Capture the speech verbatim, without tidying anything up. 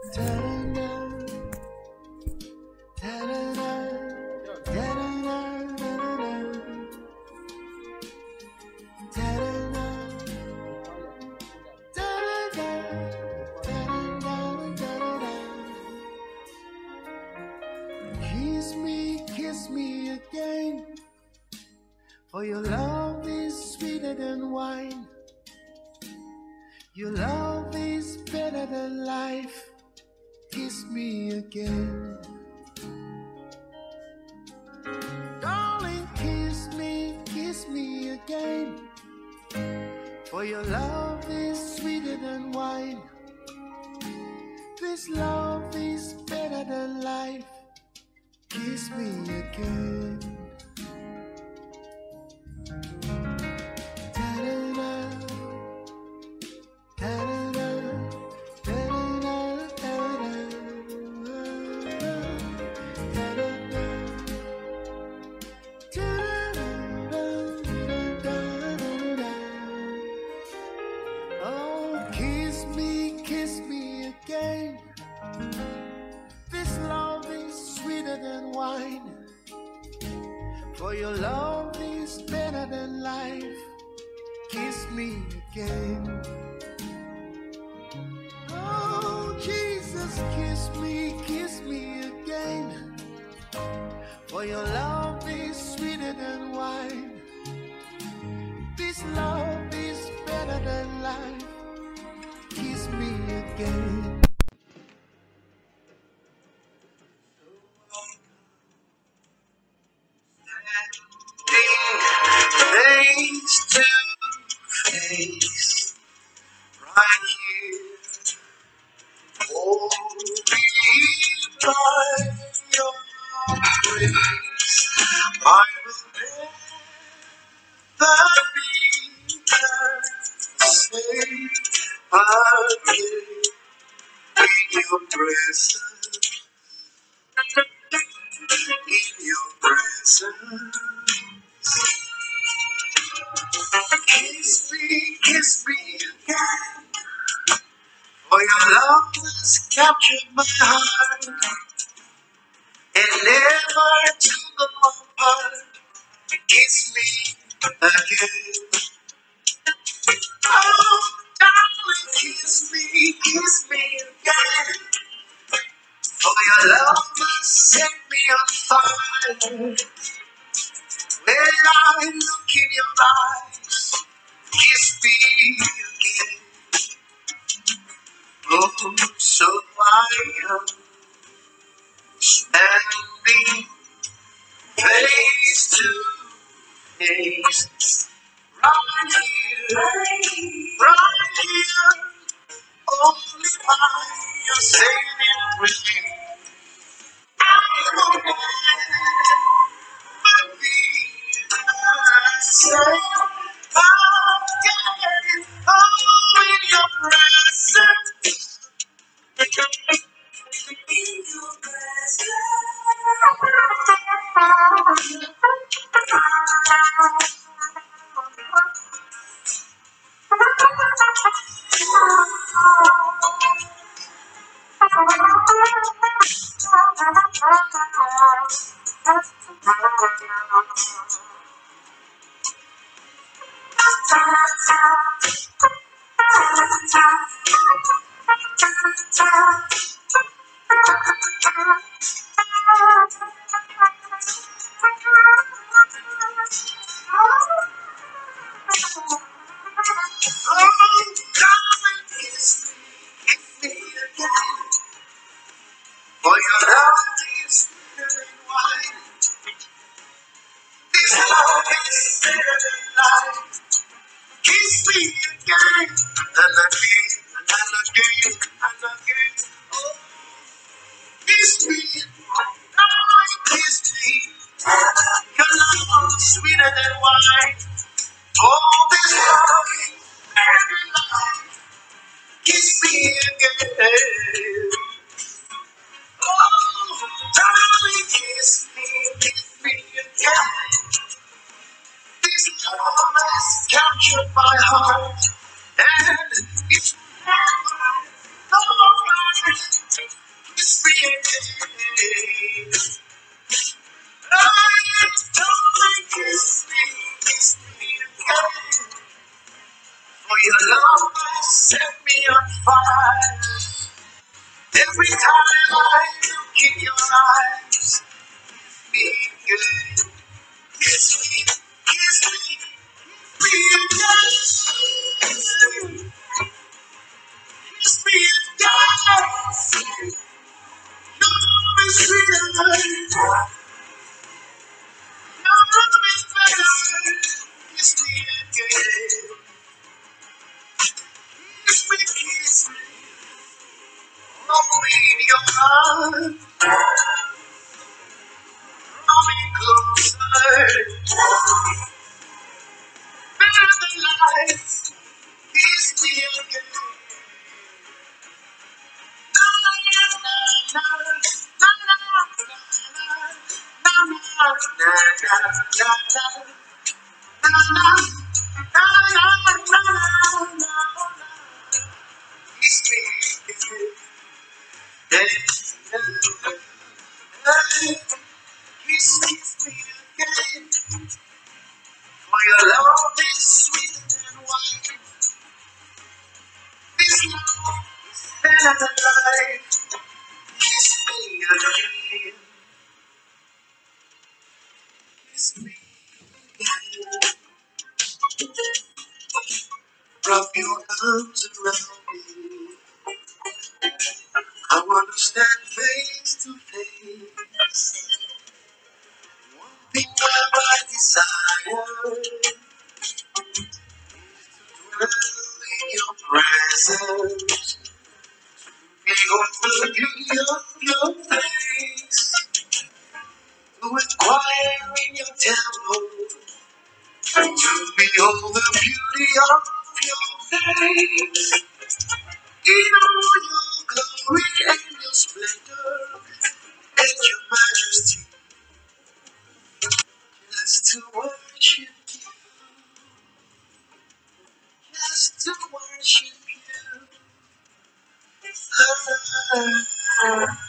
Ta-da-da, ta-da-da, ta-da-da-da-da-da, ta-da-da, ta-da-da, ta-da-da-da-da-da. Kiss me, kiss me again, for your love is sweeter than wine. Your love is better than life. Kiss me again. Darling, kiss me, kiss me again, for your love is sweeter than wine. This love is better than life. Kiss me again. Ta-da-da, ta-da-da, ta-da-da, ta-da-da, ta-da-da. Oh, kiss me, kiss me again. This love is sweeter than wine. For your love is better than life. Kiss me again. Oh, Jesus, kiss me, kiss me again. For your love is sweeter than wine. This love is better than life. Kiss me again. Face to face, right here, holding by your grace, I will never be the same again. In your presence, in your presence. Kiss me, kiss me again, for your love has captured my heart and never took apart. Kiss me again. Oh, darling, kiss me, kiss me again, for your love has set me on fire. When I look in your eyes, kiss me again. Oh, so I am standing face to face, right here, right here, only by your saving grace. I will never be the same again. Oh, in your presence. In your for your love is better than wine. This love is better than life. Kiss me again and again and again and again. Oh, kiss me, oh, kiss me. Your love is sweeter than wine. Oh, this love is better than life. Kiss me again. Oh, darling, kiss me, kiss me again. This love has captured my heart, and it's never over. Hold me in your arms, draw me closer, better than life. Kiss me again. Na na na na na na na na na na na. Na, na, na, na, na, na, na. Kiss me again. Hey, hey, kiss, kiss me again. For your love is sweeter than wine. This love is better than life. Kiss me again. Kiss me again. Wrap your arms around me. I want to stand face to face. Think of my desire. Dwell in your presence. Behold the beauty of your face. To inquire in your temple. To behold the beauty of your face. In all your glory and your splendor and your majesty. Just to worship you. Just to worship you. Ah,